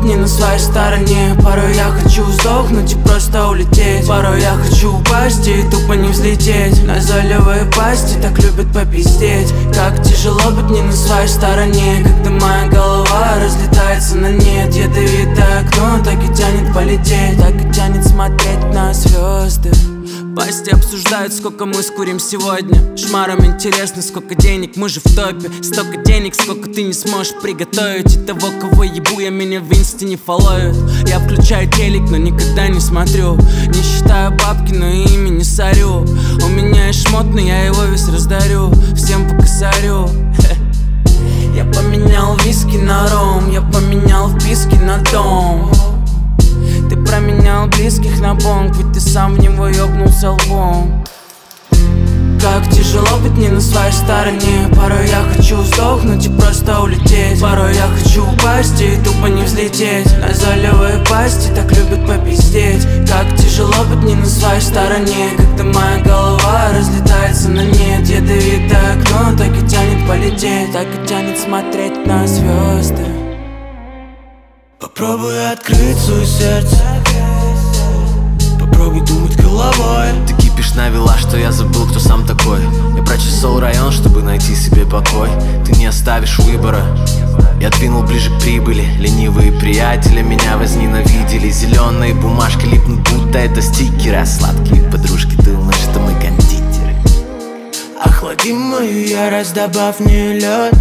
быть не на своей стороне. Порой я хочу сдохнуть и просто улететь. Порой я хочу упасть и тупо не взлететь. Назойливые пасти так любят попиздеть. Как тяжело быть не на своей стороне, когда моя голова разлетается на нет. Ядовитое окно так и тянет полететь, так и тянет смотреть на звезды. Пасти обсуждают, сколько мы скурим сегодня. Шмарам интересно, сколько денег, мы же в топе. Столько денег, сколько ты не сможешь приготовить. И того, кого ебу, я меня в инсте не фолловит. Я включаю телек, но никогда не смотрю. Не считаю бабки, но ими не сорю. У меня есть шмот, но я его весь раздарю. Всем по косарю. Я поменял виски на ром, я поменял вписки на дом. Ты променял близких на бонг, ведь ты сам в него ёбнулся лбом. Как тяжело быть не на своей стороне. Порой я хочу сдохнуть и просто улететь. Порой я хочу упасть и тупо не взлететь. Назойливые пасти так любят попиздеть. Как тяжело быть не на своей стороне, когда моя голова разлетается на нет. Ядовитое окно так и тянет полететь, так и тянет смотреть на звезды. Попробуй открыть свое сердце, попробуй думать головой. Ты кипишь навела, что я забыл, кто сам такой. Я прочесал район, чтобы найти себе покой. Ты не оставишь выбора. Я двинул ближе к прибыли. Ленивые приятели меня возненавидели. Зеленые бумажки липнут, будто это стикеры. А сладкие подружки думают, что мы кондитеры. Охлади мою ярость, добавь в нее лед.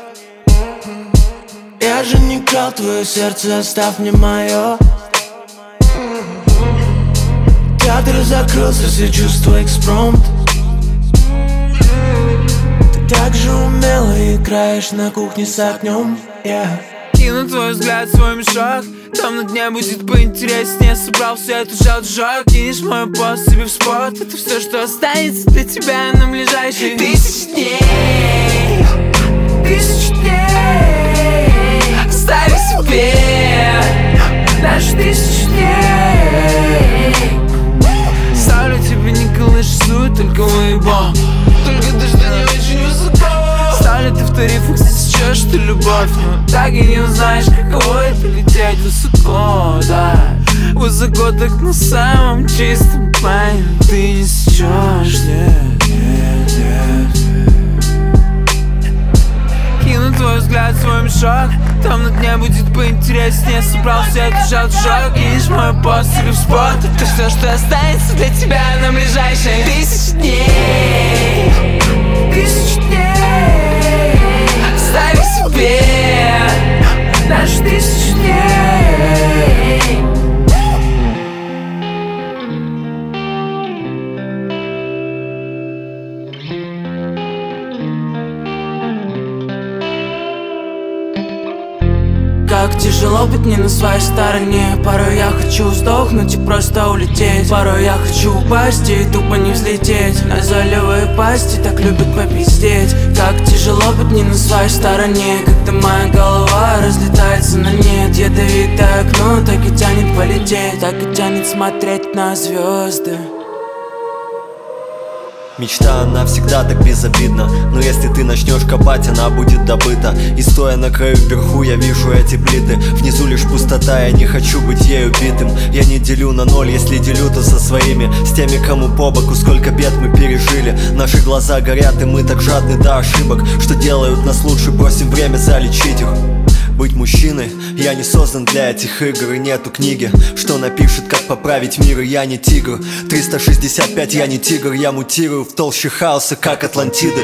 Я же не крал твое сердце, оставь мне мое. Театр закрылся, все чувства экспромт. Ты так же умело играешь на кухне с огнем, Кину твой взгляд в свой мешок, там на дне будет поинтереснее. Собрал всю эту желчь, кинешь мой пост себе в спот. Это все, что останется для тебя на ближайшие 1000 дней. 1000 дней. Оставь себе наши 1000 дней. Ставлю тебе не колышут, только выебал. Только дождь не очень высоко. Ставлю ты в тарифах, сейчас ты любовь. Но так и не узнаешь, каково это лететь высоко, да. Высоко так на самом чистом плане. Ты не сечешь, нет, нет, нет. Кину твой взгляд в свой мешок, там на дне будет поинтереснее. Собрал всю эту желчь, кинешь мой пост себе в спот. Это все, что останется для тебя на ближайшие 1000 дней. 1000 дней. Оставь себе наши 1000 дней. Как тяжело быть не на своей стороне. Порой я хочу сдохнуть и просто улететь. Порой я хочу упасть и тупо не взлететь. Назойливые пасти так любят попиздеть. Как тяжело быть не на своей стороне, когда моя голова разлетается на нет. Ядовитое окно так и тянет полететь, так и тянет смотреть на звезды. Мечта, она всегда так безобидна. Но если ты начнешь копать, она будет добыта. И стоя на краю вверху, я вижу эти плиты. Внизу лишь пустота, я не хочу быть ею битым. Я не делю на ноль, если делю, то со своими. С теми, кому по боку, сколько бед мы пережили. Наши глаза горят, и мы так жадны до ошибок, что делают нас лучше, бросим время залечить их. Быть мужчиной, я не создан для этих игр. И нету книги, что напишет, как поправить мир. И я не тигр, 365, я не тигр. Я мутирую в толще хаоса, как Атлантиды.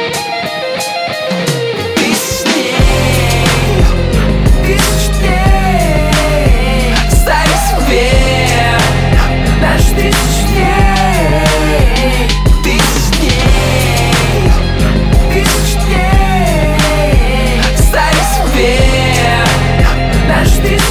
1000 дней. 1000 дней. Оставь себе наши 1000 дней. 1000 дней. 1000 дней. Оставь себе наши 1000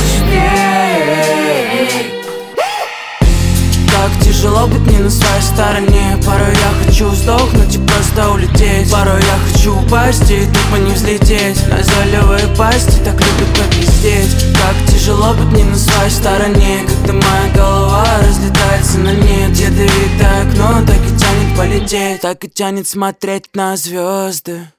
дней. Как тяжело быть не на своей стороне. Порой я хочу сдохнуть и просто улететь. Порой я хочу упасть и тупо не взлететь. Назойливые пасти так любят попиздеть. Как тяжело быть не на своей стороне, когда моя голова разлетается на нет. Ядовитое окно так и тянет полететь, так и тянет смотреть на звезды.